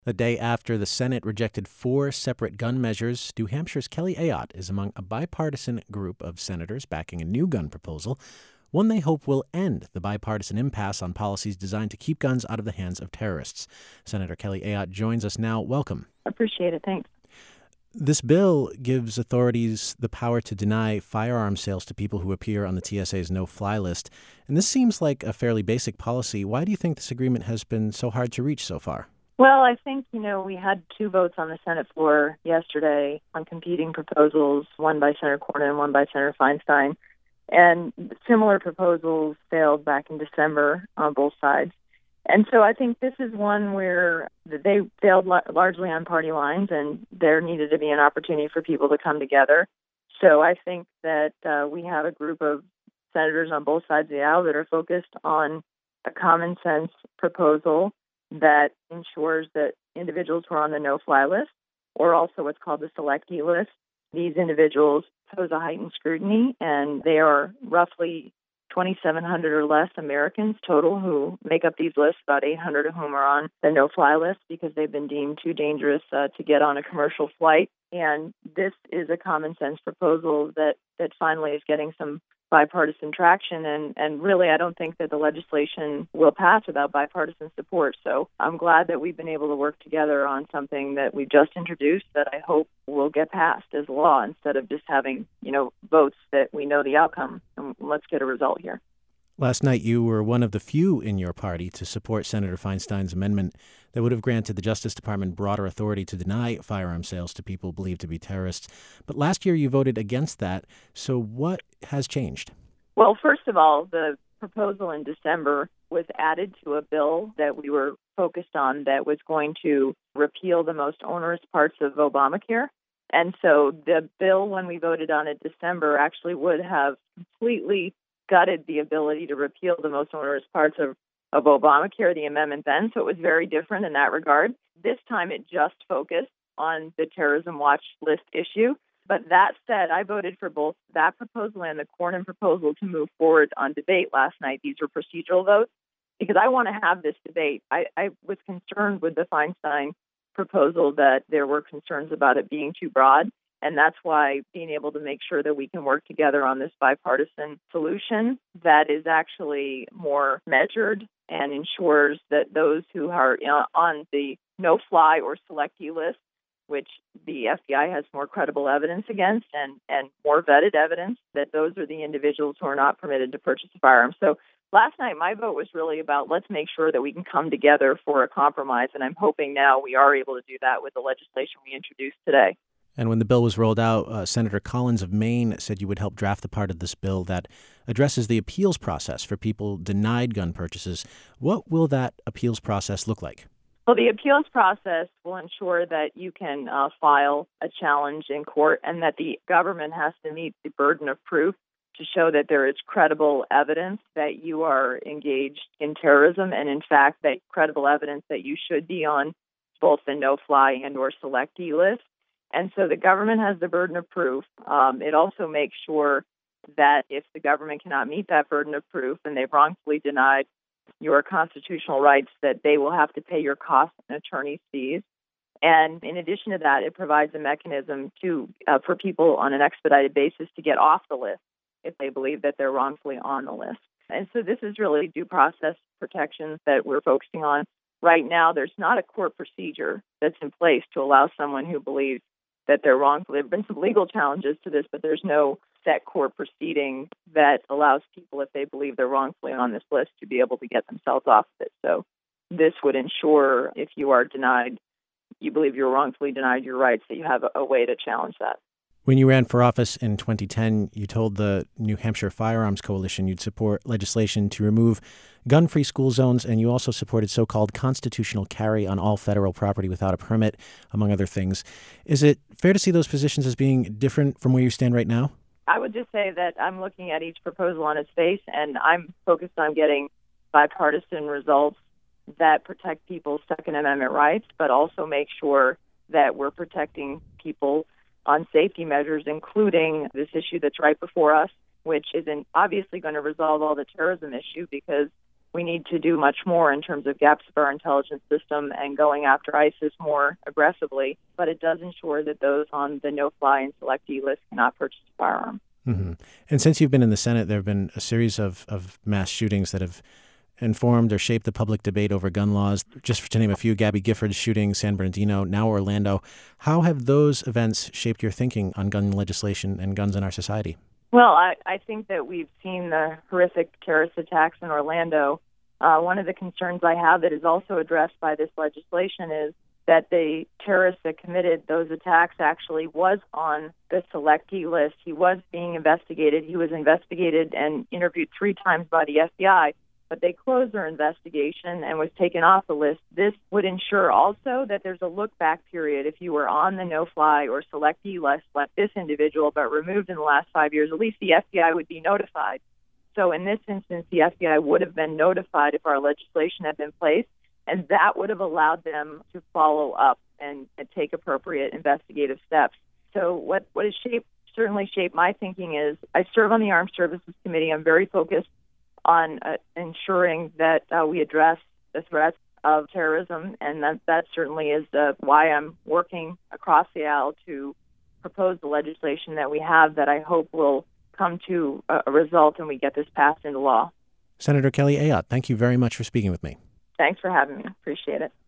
A day after the Senate rejected 4 separate gun measures, New Hampshire's Kelly Ayotte is among a bipartisan group of senators backing a new gun proposal, one they hope will end the bipartisan impasse on policies designed to keep guns out of the hands of terrorists. Senator Kelly Ayotte joins us now. Welcome. Appreciate it. Thanks. This bill gives authorities the power to deny firearm sales to people who appear on the TSA's no-fly list. And this seems like a fairly basic policy. Why do you think this agreement has been so hard to reach so far? Well, I think, we had 2 votes on the Senate floor yesterday on competing proposals, one by Senator Cornyn and one by Senator Feinstein. And similar proposals failed back in December on both sides. And so I think this is one where they failed largely on party lines, and there needed to be an opportunity for people to come together. So I think that we have a group of senators on both sides of the aisle that are focused on a common sense proposal that ensures that individuals who are on the no-fly list, or also what's called the selectee list, these individuals pose a heightened scrutiny, and they are roughly 2,700 or less Americans total who make up these lists, about 800 of whom are on the no-fly list because they've been deemed too dangerous to get on a commercial flight. And this is a common sense proposal that finally is getting some bipartisan traction. And really, I don't think that the legislation will pass without bipartisan support. So I'm glad that we've been able to work together on something that we've just introduced that I hope will get passed as law instead of just having, votes that we know the outcome. And let's get a result here. Last night, you were one of the few in your party to support Senator Feinstein's amendment that would have granted the Justice Department broader authority to deny firearm sales to people believed to be terrorists. But last year, you voted against that. So what has changed? Well, first of all, the proposal in December was added to a bill that we were focused on that was going to repeal the most onerous parts of Obamacare. And so the bill, when we voted on it in December, actually would have completely gutted the ability to repeal the most onerous parts of Obamacare, the amendment then. So it was very different in that regard. This time it just focused on the terrorism watch list issue. But that said, I voted for both that proposal and the Cornyn proposal to move forward on debate last night. These were procedural votes because I want to have this debate. I was concerned with the Feinstein proposal that there were concerns about it being too broad. And that's why being able to make sure that we can work together on this bipartisan solution that is actually more measured and ensures that those who are on the no-fly or selectee list, which the FBI has more credible evidence against and more vetted evidence, that those are the individuals who are not permitted to purchase a firearm. So last night, my vote was really about let's make sure that we can come together for a compromise. And I'm hoping now we are able to do that with the legislation we introduced today. And when the bill was rolled out, Senator Collins of Maine said you would help draft the part of this bill that addresses the appeals process for people denied gun purchases. What will that appeals process look like? Well, the appeals process will ensure that you can file a challenge in court and that the government has to meet the burden of proof to show that there is credible evidence that you are engaged in terrorism and, in fact, that credible evidence that you should be on both the no-fly and or selectee list. And so the government has the burden of proof. It also makes sure that if the government cannot meet that burden of proof and they've wrongfully denied your constitutional rights, that they will have to pay your costs and attorney's fees. And in addition to that, it provides a mechanism for people on an expedited basis to get off the list if they believe that they're wrongfully on the list. And so this is really due process protections that we're focusing on. Right now, there's not a court procedure that's in place to allow someone who believes that they're wrongful. There have been some legal challenges to this, but there's no set court proceeding that allows people, if they believe they're wrongfully on this list, to be able to get themselves off of it. So this would ensure if you are denied, you believe you're wrongfully denied your rights, that you have a way to challenge that. When you ran for office in 2010, you told the New Hampshire Firearms Coalition you'd support legislation to remove gun-free school zones, and you also supported so-called constitutional carry on all federal property without a permit, among other things. Is it fair to see those positions as being different from where you stand right now? I would just say that I'm looking at each proposal on its face, and I'm focused on getting bipartisan results that protect people's Second Amendment rights, but also make sure that we're protecting people on safety measures, including this issue that's right before us, which isn't obviously going to resolve all the terrorism issue because we need to do much more in terms of gaps of our intelligence system and going after ISIS more aggressively. But it does ensure that those on the no-fly and selectee list cannot purchase a firearm. Mm-hmm. And since you've been in the Senate, there have been a series of mass shootings that have informed or shaped the public debate over gun laws. Just to name a few, Gabby Gifford's shooting, San Bernardino, now Orlando. How have those events shaped your thinking on gun legislation and guns in our society? Well, I think that we've seen the horrific terrorist attacks in Orlando. One of the concerns I have that is also addressed by this legislation is that the terrorist that committed those attacks actually was on the selectee list. He was being investigated. He was investigated and interviewed 3 times by the FBI, but they closed their investigation and was taken off the list. This would ensure also that there's a look-back period. If you were on the no-fly or selectee list like this individual but removed in the last 5 years, at least the FBI would be notified. So in this instance, the FBI would have been notified if our legislation had been placed, and that would have allowed them to follow up and take appropriate investigative steps. So what has certainly shaped my thinking is I serve on the Armed Services Committee. I'm very focused on ensuring that we address the threats of terrorism, and that certainly is why I'm working across the aisle to propose the legislation that we have that I hope will come to a result and we get this passed into law. Senator Kelly Ayotte, thank you very much for speaking with me. Thanks for having me. Appreciate it.